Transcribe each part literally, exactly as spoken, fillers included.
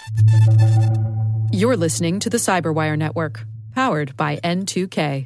You're listening to the Cyberwire Network, powered by N two K.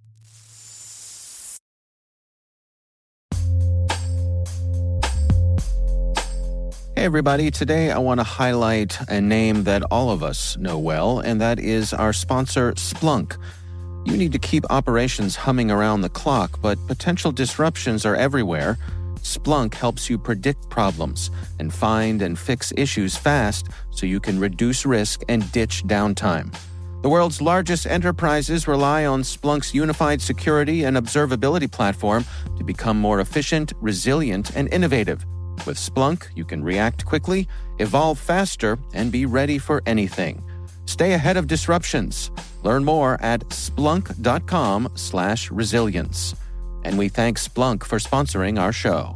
Hey everybody, today I want to highlight a name that all of us know well, and that is our sponsor, Splunk. You need to keep operations humming around the clock, but potential disruptions are everywhere. Splunk helps you predict problems and find and fix issues fast so you can reduce risk and ditch downtime. The world's largest enterprises rely on Splunk's unified security and observability platform to become more efficient, resilient, and innovative. With Splunk, you can react quickly, evolve faster, and be ready for anything. Stay ahead of disruptions. Learn more at splunk.com slash resilience. And we thank Splunk for sponsoring our show.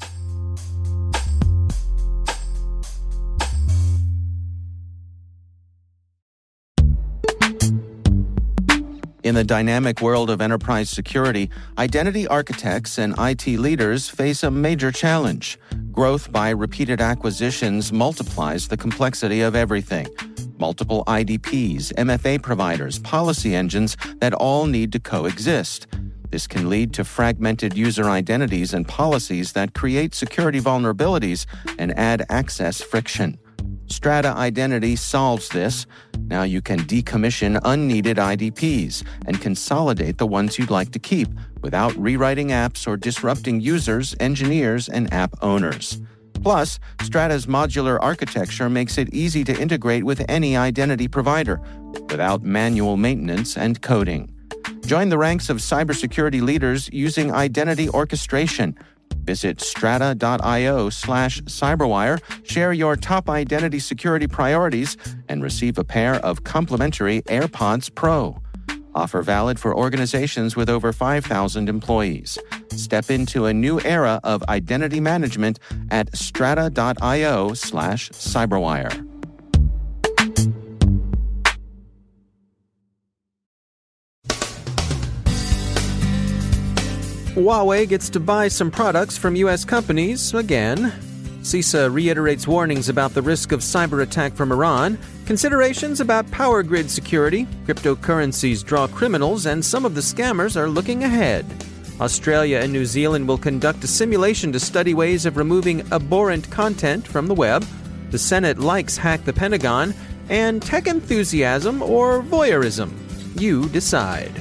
In the dynamic world of enterprise security, identity architects and I T leaders face a major challenge. Growth by repeated acquisitions multiplies the complexity of everything. Multiple I D Ps, M F A providers, policy engines that all need to coexist. This can lead to fragmented user identities and policies that create security vulnerabilities and add access friction. Strata Identity solves this. Now you can decommission unneeded I D Ps and consolidate the ones you'd like to keep without rewriting apps or disrupting users, engineers, and app owners. Plus, Strata's modular architecture makes it easy to integrate with any identity provider without manual maintenance and coding. Join the ranks of cybersecurity leaders using identity orchestration. Visit strata.io slash cyberwire, share your top identity security priorities, and receive a pair of complimentary AirPods Pro. Offer valid for organizations with over five thousand employees. Step into a new era of identity management at strata.io slash cyberwire. Huawei gets to buy some products from U S companies again. CISA reiterates warnings about the risk of cyber attack from Iran. Considerations about power grid security. Cryptocurrencies draw criminals, and some of the scammers are looking ahead. Australia and New Zealand will conduct a simulation to study ways of removing abhorrent content from the web. The Senate likes Hack the Pentagon. And tech enthusiasm or voyeurism. You decide.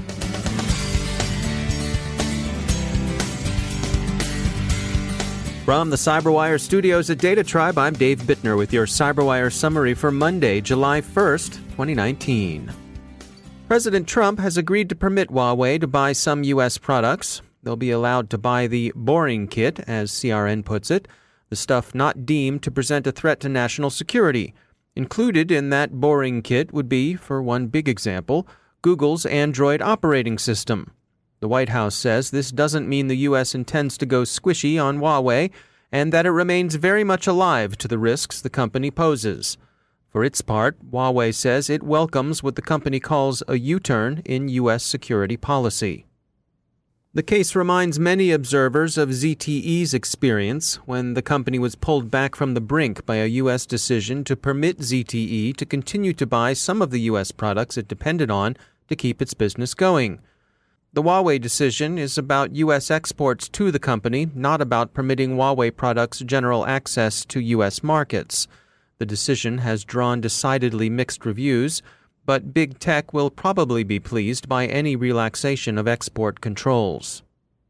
From the Cyberwire studios at Data Tribe, I'm Dave Bittner with your Cyberwire summary for Monday, July first, twenty nineteen. President Trump has agreed to permit Huawei to buy some U S products. They'll be allowed to buy the boring kit, as C R N puts it, the stuff not deemed to present a threat to national security. Included in that boring kit would be, for one big example, Google's Android operating system. The White House says this doesn't mean the U S intends to go squishy on Huawei and that it remains very much alive to the risks the company poses. For its part, Huawei says it welcomes what the company calls a U-turn in U S security policy. The case reminds many observers of Z T E's experience when the company was pulled back from the brink by a U S decision to permit Z T E to continue to buy some of the U S products it depended on to keep its business going. The Huawei decision is about U S exports to the company, not about permitting Huawei products general access to U S markets. The decision has drawn decidedly mixed reviews, but big tech will probably be pleased by any relaxation of export controls.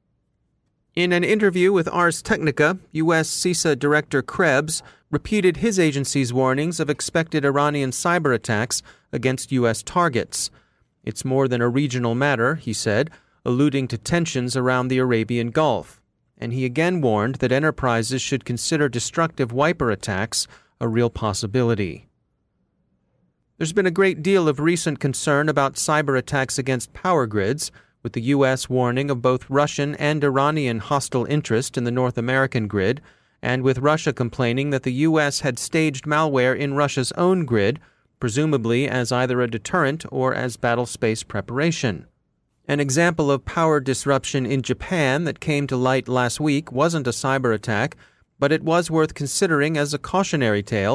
In an interview with Ars Technica, U S CISA Director Krebs repeated his agency's warnings of expected Iranian cyber attacks against U S targets. It's more than a regional matter, he said, alluding to tensions around the Arabian Gulf. And he again warned that enterprises should consider destructive wiper attacks a real possibility. There's been a great deal of recent concern about cyber attacks against power grids, with the U S warning of both Russian and Iranian hostile interest in the North American grid, and with Russia complaining that the U S had staged malware in Russia's own grid, presumably as either a deterrent or as battle space preparation. An example of power disruption in Japan that came to light last week wasn't a cyber attack, but it was worth considering as a cautionary tale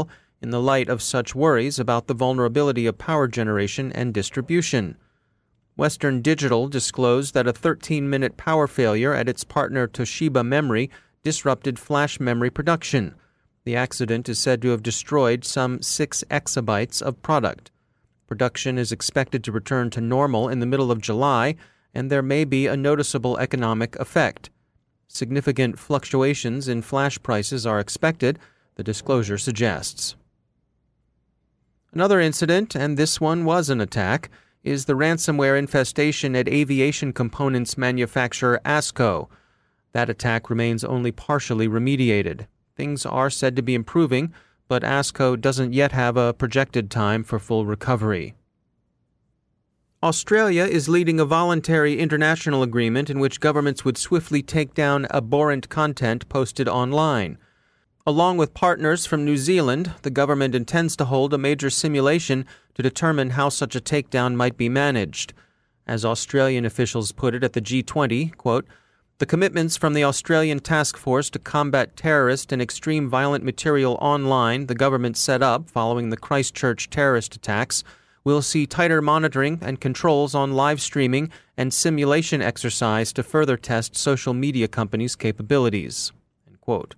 in the light of such worries about the vulnerability of power generation and distribution. Western Digital disclosed that a thirteen-minute power failure at its partner Toshiba Memory disrupted flash memory production. The accident is said to have destroyed some six exabytes of product. Production is expected to return to normal in the middle of July, and there may be a noticeable economic effect. Significant fluctuations in flash prices are expected, the disclosure suggests. Another incident, and this one was an attack, is the ransomware infestation at aviation components manufacturer ASCO. That attack remains only partially remediated. Things are said to be improving, but ASCO doesn't yet have a projected time for full recovery. Australia is leading a voluntary international agreement in which governments would swiftly take down abhorrent content posted online. Along with partners from New Zealand, the government intends to hold a major simulation to determine how such a takedown might be managed. As Australian officials put it at the G twenty, quote, "The commitments from the Australian Task Force to combat terrorist and extreme violent material online the government set up following the Christchurch terrorist attacks will see tighter monitoring and controls on live streaming and simulation exercise to further test social media companies' capabilities." End quote.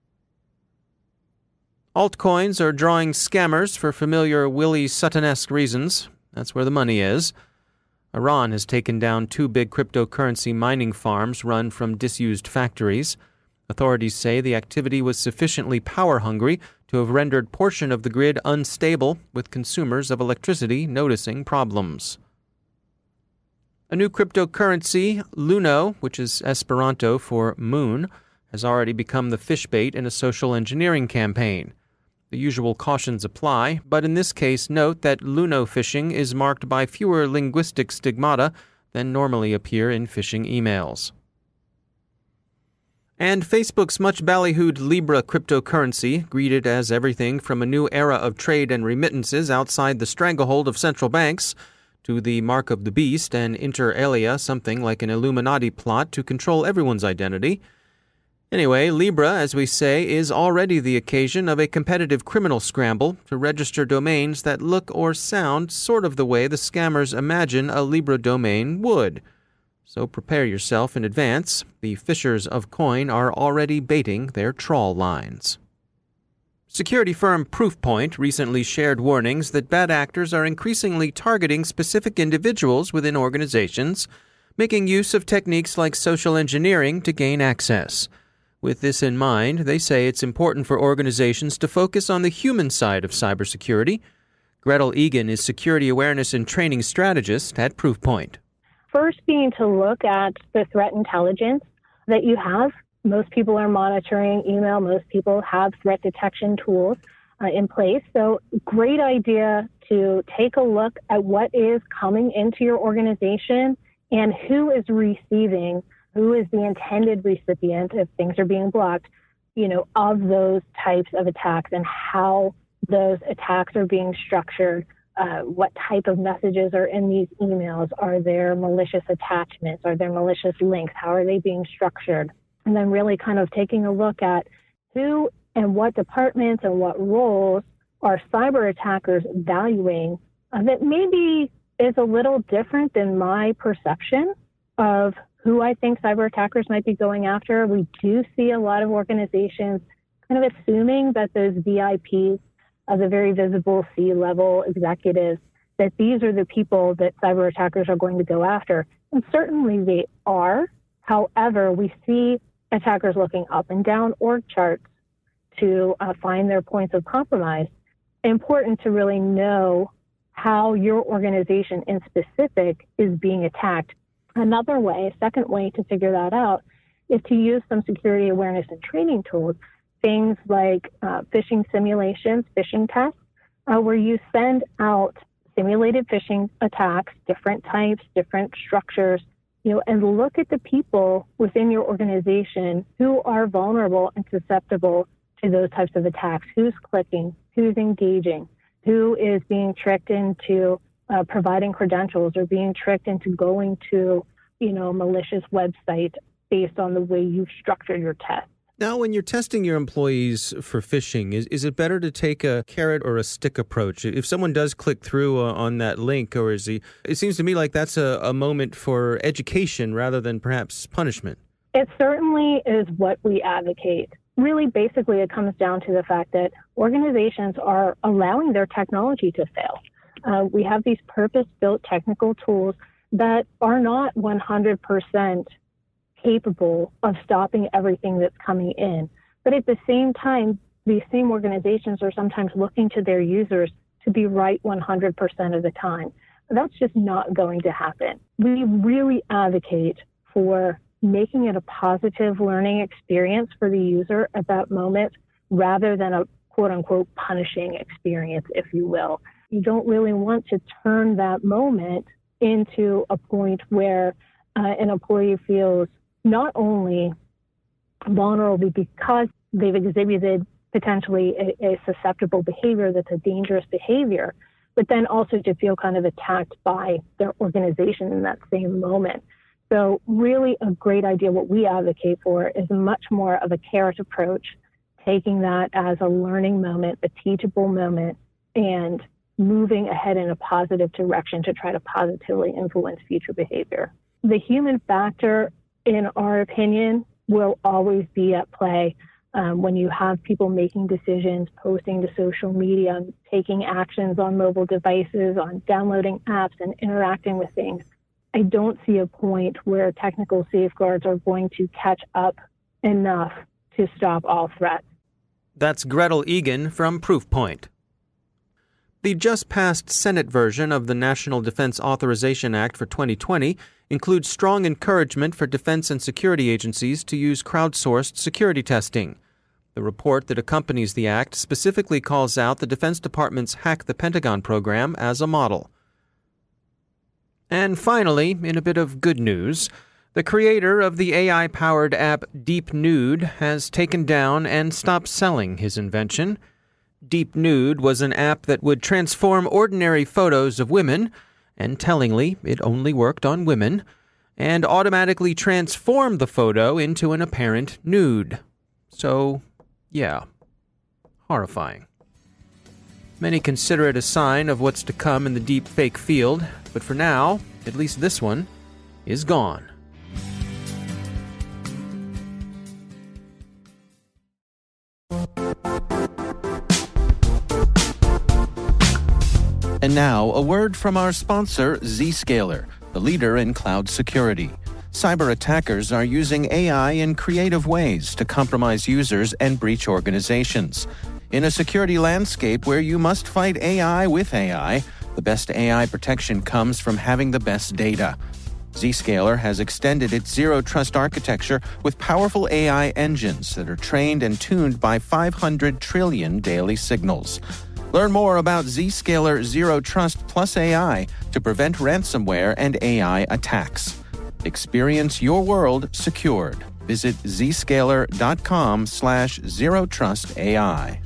Altcoins are drawing scammers for familiar Willie Sutton-esque reasons. That's where the money is. Iran has taken down two big cryptocurrency mining farms run from disused factories. Authorities say the activity was sufficiently power-hungry to have rendered portion of the grid unstable, with consumers of electricity noticing problems. A new cryptocurrency, Luno, which is Esperanto for moon, has already become the fish bait in a social engineering campaign. The usual cautions apply, but in this case note that Luno phishing is marked by fewer linguistic stigmata than normally appear in phishing emails. And Facebook's much ballyhooed Libra cryptocurrency, greeted as everything from a new era of trade and remittances outside the stranglehold of central banks to the mark of the beast and inter alia something like an Illuminati plot to control everyone's identity. Anyway, Libra, as we say, is already the occasion of a competitive criminal scramble to register domains that look or sound sort of the way the scammers imagine a Libra domain would. So prepare yourself in advance. The fishers of coin are already baiting their trawl lines. Security firm Proofpoint recently shared warnings that bad actors are increasingly targeting specific individuals within organizations, making use of techniques like social engineering to gain access. With this in mind, they say it's important for organizations to focus on the human side of cybersecurity. Gretel Egan is Security Awareness and Training Strategist at Proofpoint. First being to look at the threat intelligence that you have. Most people are monitoring email. Most people have threat detection tools uh, in place. So great idea to take a look at what is coming into your organization and who is receiving, who is the intended recipient if things are being blocked, you know, of those types of attacks and how those attacks are being structured. Uh, what type of messages are in these emails? Are there malicious attachments? Are there malicious links? How are they being structured? And then really kind of taking a look at who and what departments and what roles are cyber attackers valuing uh, that maybe is a little different than my perception of who I think cyber attackers might be going after. We do see a lot of organizations kind of assuming that those V I Ps, uh, the very visible C-level executives, that these are the people that cyber attackers are going to go after. And certainly they are. However, we see attackers looking up and down org charts to uh, find their points of compromise. Important to really know how your organization in specific is being attacked. Another way, a second way to figure that out is to use some security awareness and training tools, things like uh, phishing simulations, phishing tests, uh, where you send out simulated phishing attacks, different types, different structures, you know, and look at the people within your organization who are vulnerable and susceptible to those types of attacks. Who's clicking? Who's engaging? Who is being tricked into uh, providing credentials or being tricked into going to, you know, malicious website based on the way you've structured your tests? Now, when you're testing your employees for phishing, is, is it better to take a carrot or a stick approach? If someone does click through uh, on that link, or is he, it seems to me like that's a, a moment for education rather than perhaps punishment. It certainly is what we advocate. Really, basically, it comes down to the fact that organizations are allowing their technology to fail. Uh, we have these purpose-built technical tools that are not one hundred percent capable of stopping everything that's coming in. But at the same time, these same organizations are sometimes looking to their users to be right one hundred percent of the time. That's just not going to happen. We really advocate for making it a positive learning experience for the user at that moment, rather than a quote-unquote punishing experience, if you will. You don't really want to turn that moment into a point where uh, an employee feels not only vulnerable because they've exhibited potentially a, a susceptible behavior that's a dangerous behavior, but then also to feel kind of attacked by their organization in that same moment. So really a great idea. What we advocate for is much more of a carrot approach, taking that as a learning moment, a teachable moment, and moving ahead in a positive direction to try to positively influence future behavior. The human factor, in our opinion, will always be at play um, when you have people making decisions, posting to social media, taking actions on mobile devices, on downloading apps and interacting with things. I don't see a point where technical safeguards are going to catch up enough to stop all threats. That's Gretel Egan from Proofpoint. The just-passed Senate version of the National Defense Authorization Act for twenty twenty includes strong encouragement for defense and security agencies to use crowdsourced security testing. The report that accompanies the act specifically calls out the Defense Department's Hack the Pentagon program as a model. And finally, in a bit of good news, the creator of the A I-powered app Deep Nude has taken down and stopped selling his invention. Deep Nude was an app that would transform ordinary photos of women, and tellingly, it only worked on women, and automatically transform the photo into an apparent nude. So, yeah, horrifying. Many consider it a sign of what's to come in the deep fake field, but for now, at least this one is gone. And now, a word from our sponsor, Zscaler, the leader in cloud security. Cyber attackers are using A I in creative ways to compromise users and breach organizations. In a security landscape where you must fight A I with A I, the best A I protection comes from having the best data. Zscaler has extended its zero-trust architecture with powerful A I engines that are trained and tuned by five hundred trillion daily signals. Learn more about Zscaler Zero Trust Plus A I to prevent ransomware and A I attacks. Experience your world secured. Visit zscaler.com slash zero trust AI.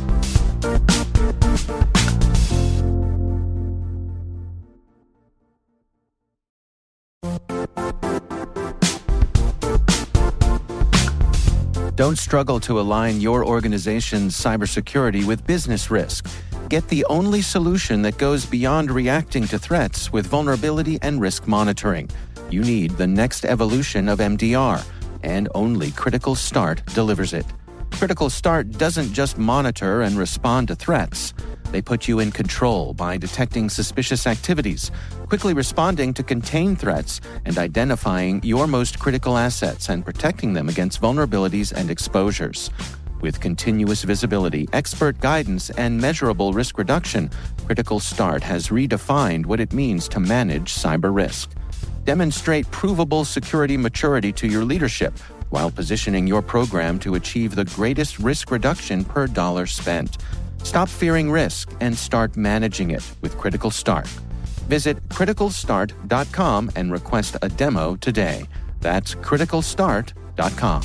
Don't struggle to align your organization's cybersecurity with business risk. Get the only solution that goes beyond reacting to threats with vulnerability and risk monitoring. You need the next evolution of M D R, and only Critical Start delivers it. Critical Start doesn't just monitor and respond to threats. They put you in control by detecting suspicious activities, quickly responding to contain threats, and identifying your most critical assets and protecting them against vulnerabilities and exposures. With continuous visibility, expert guidance, and measurable risk reduction, Critical Start has redefined what it means to manage cyber risk. Demonstrate provable security maturity to your leadership while positioning your program to achieve the greatest risk reduction per dollar spent. Stop fearing risk and start managing it with Critical Start. Visit critical start dot com and request a demo today. That's critical start dot com.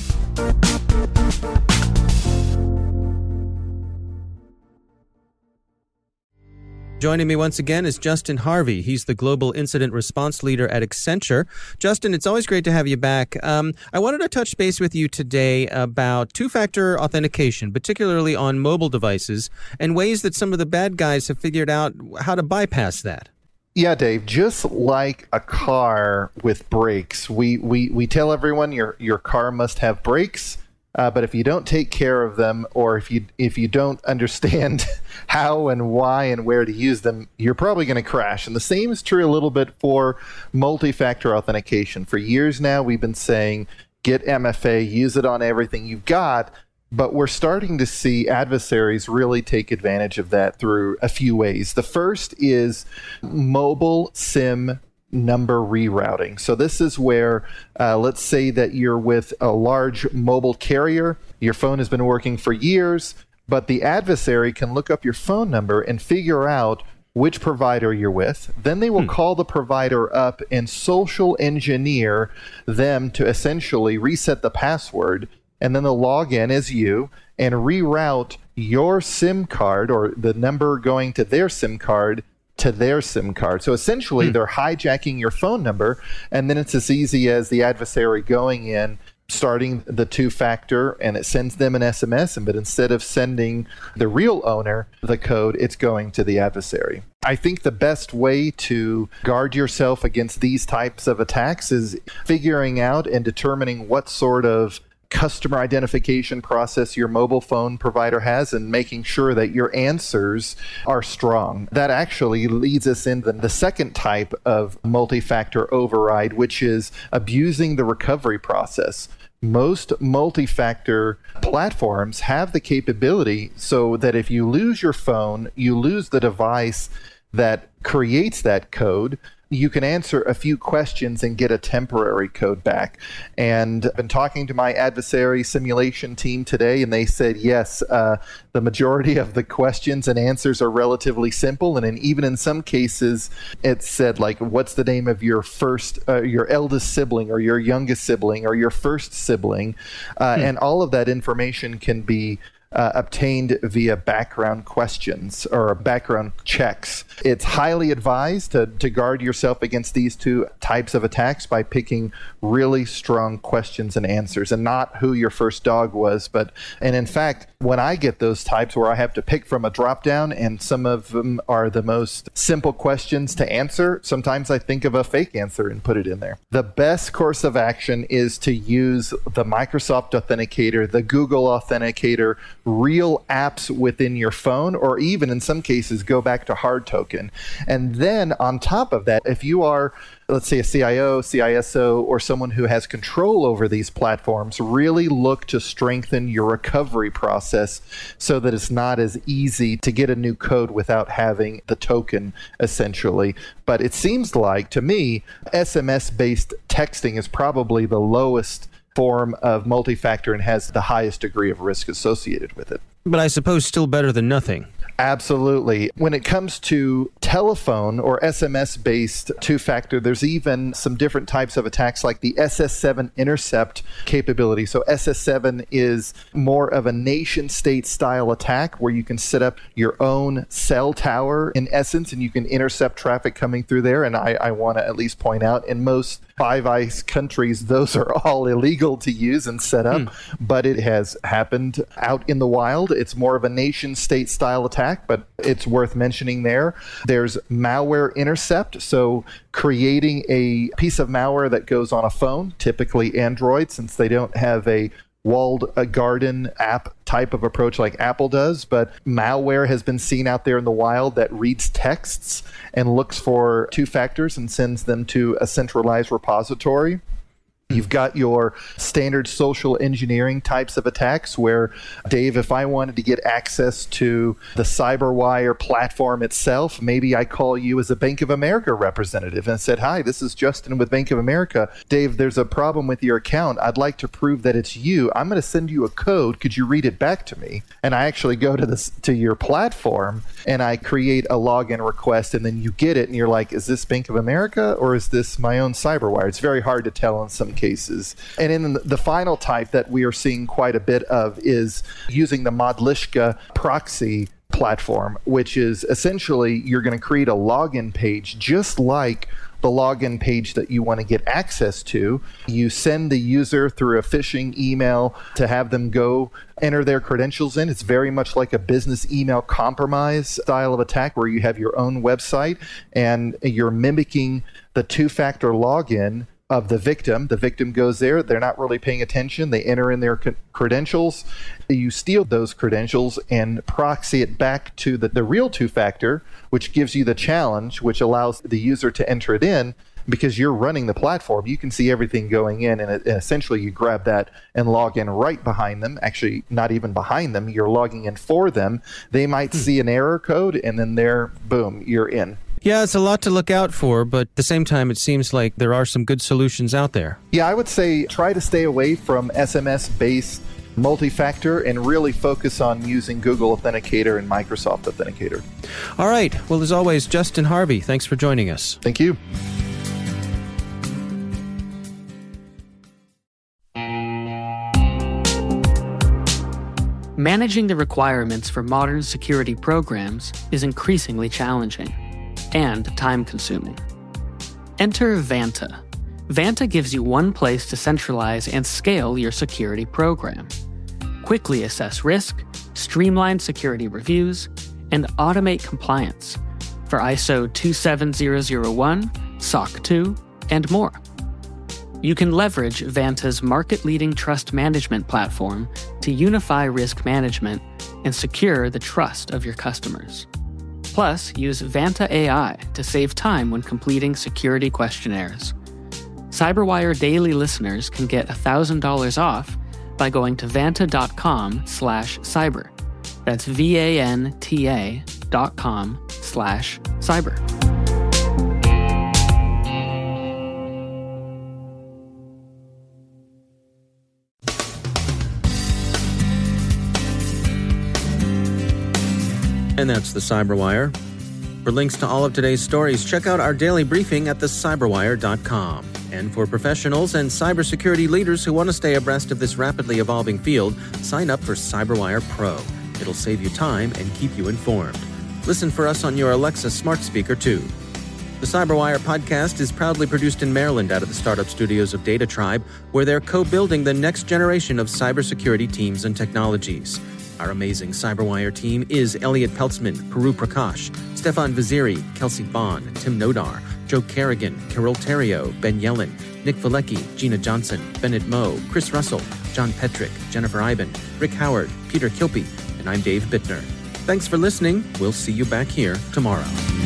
Joining me once again is Justin Harvey. He's the Global Incident Response Leader at Accenture. Justin, it's always great to have you back. Um, I wanted to touch base with you today about two-factor authentication, particularly on mobile devices, and ways that some of the bad guys have figured out how to bypass that. Yeah, Dave, just like a car with brakes, we, we, we tell everyone your, your car must have brakes. Uh, but if you don't take care of them, or if you if you don't understand how and why and where to use them, you're probably going to crash. And the same is true a little bit for multi-factor authentication. For years now, we've been saying, get M F A, use it on everything you've got. But we're starting to see adversaries really take advantage of that through a few ways. The first is mobile SIM number rerouting. So this is where, uh, let's say that you're with a large mobile carrier, your phone has been working for years, but the adversary can look up your phone number and figure out which provider you're with. Then they will hmm. call the provider up and social engineer them to essentially reset the password, and then they'll log in as you and reroute your SIM card or the number going to their SIM card to their SIM card. So essentially, mm. they're hijacking your phone number, and then it's as easy as the adversary going in, starting the two-factor, and it sends them an S M S, but instead of sending the real owner the code, it's going to the adversary. I think the best way to guard yourself against these types of attacks is figuring out and determining what sort of customer identification process your mobile phone provider has and making sure that your answers are strong. That actually leads us into the second type of multi-factor override, which is abusing the recovery process. Most multi-factor platforms have the capability so that if you lose your phone, you lose the device that creates that code, you can answer a few questions and get a temporary code back. And I've been talking to my adversary simulation team today, and they said, yes, uh, the majority of the questions and answers are relatively simple. And in, even in some cases, it said, like, what's the name of your first, uh, your eldest sibling or your youngest sibling or your first sibling? Uh, hmm. And all of that information can be Uh, obtained via background questions or background checks. It's highly advised to, to guard yourself against these two types of attacks by picking really strong questions and answers, and not who your first dog was. But, and in fact, when I get those types where I have to pick from a drop down and some of them are the most simple questions to answer, sometimes I think of a fake answer and put it in there. The best course of action is to use the Microsoft Authenticator, the Google Authenticator, real apps within your phone, or even in some cases go back to hard token. And then on top of that, if you are, let's say, a C I O, C I S O, or someone who has control over these platforms, really look to strengthen your recovery process so that it's not as easy to get a new code without having the token, essentially. But it seems like, to me, S M S-based texting is probably the lowest form of multi-factor and has the highest degree of risk associated with it. But I suppose still better than nothing. Absolutely. When it comes to telephone or S M S-based two-factor, there's even some different types of attacks like the S S seven intercept capability. So S S seven is more of a nation-state style attack where you can set up your own cell tower, in essence, and you can intercept traffic coming through there. And I, I want to at least point out, in most Five Eyes countries, those are all illegal to use and set up, hmm. but it has happened out in the wild. It's more of a nation-state style attack, but it's worth mentioning there. There's malware intercept, so creating a piece of malware that goes on a phone, typically Android, since they don't have a walled a garden app type of approach like Apple does, but malware has been seen out there in the wild that reads texts and looks for two factors and sends them to a centralized repository. You've got your standard social engineering types of attacks where, Dave, if I wanted to get access to the CyberWire platform itself, maybe I call you as a Bank of America representative and said, hi, this is Justin with Bank of America. Dave, there's a problem with your account. I'd like to prove that it's you. I'm going to send you a code. Could you read it back to me? And I actually go to this to your platform and I create a login request, and then you get it and you're like, is this Bank of America or is this my own CyberWire? It's very hard to tell in some cases. And in the final type that we are seeing quite a bit of is using the Modlishka proxy platform, which is essentially you're going to create a login page just like the login page that you want to get access to. You send the user through a phishing email to have them go enter their credentials in. It's very much like a business email compromise style of attack where you have your own website and you're mimicking the two-factor login of the victim. The victim goes there, they're not really paying attention, they enter in their c- credentials, you steal those credentials and proxy it back to the, the real two-factor, which gives you the challenge, which allows the user to enter it in. Because you're running the platform, you can see everything going in, and, it, and essentially you grab that and log in right behind them. Actually, not even behind them, you're logging in for them. They might hmm. see an error code, and then there, boom, you're in. Yeah, it's a lot to look out for, but at the same time, it seems like there are some good solutions out there. Yeah, I would say try to stay away from S M S-based multi-factor and really focus on using Google Authenticator and Microsoft Authenticator. All right. Well, as always, Justin Harvey, thanks for joining us. Thank you. Managing the requirements for modern security programs is increasingly challenging and time-consuming. Enter Vanta. Vanta gives you one place to centralize and scale your security program. Quickly assess risk, streamline security reviews, and automate compliance for I S O two seven zero zero one, S O C two, and more. You can leverage Vanta's market-leading trust management platform to unify risk management and secure the trust of your customers. Plus, use Vanta A I to save time when completing security questionnaires. CyberWire Daily listeners can get one thousand dollars off by going to vanta.com slash cyber. That's V-A-N-T-A dot com slash cyber. And that's the Cyberwire. For links to all of today's stories, check out our daily briefing at the cyberwire dot com. And for professionals and cybersecurity leaders who want to stay abreast of this rapidly evolving field, sign up for CyberWire Pro. It'll save you time and keep you informed. Listen for us on your Alexa smart speaker, too. The Cyberwire podcast is proudly produced in Maryland out of the startup studios of Data Tribe, where they're co-building the next generation of cybersecurity teams and technologies. Our amazing Cyberwire team is Elliot Peltzman, Puru Prakash, Stefan Vaziri, Kelsey Bond, Tim Nodar, Joe Kerrigan, Carol Terrio, Ben Yellen, Nick Valecki, Gina Johnson, Bennett Moe, Chris Russell, John Petrick, Jennifer Iben, Rick Howard, Peter Kilpie, and I'm Dave Bittner. Thanks for listening. We'll see you back here tomorrow.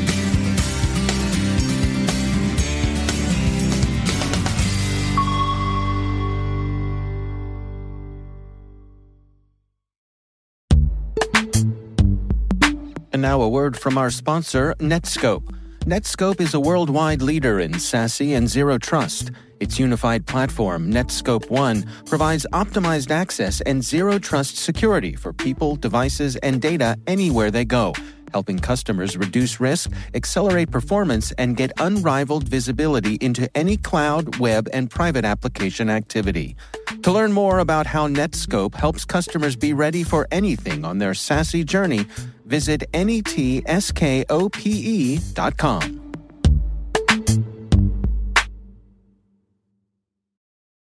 And now a word from our sponsor, Netskope. Netskope is a worldwide leader in SASE and Zero Trust. Its unified platform, Netskope One, provides optimized access and Zero Trust security for people, devices, and data anywhere they go, helping customers reduce risk, accelerate performance, and get unrivaled visibility into any cloud, web, and private application activity. To learn more about how Netskope helps customers be ready for anything on their SASE journey, visit netskope dot com.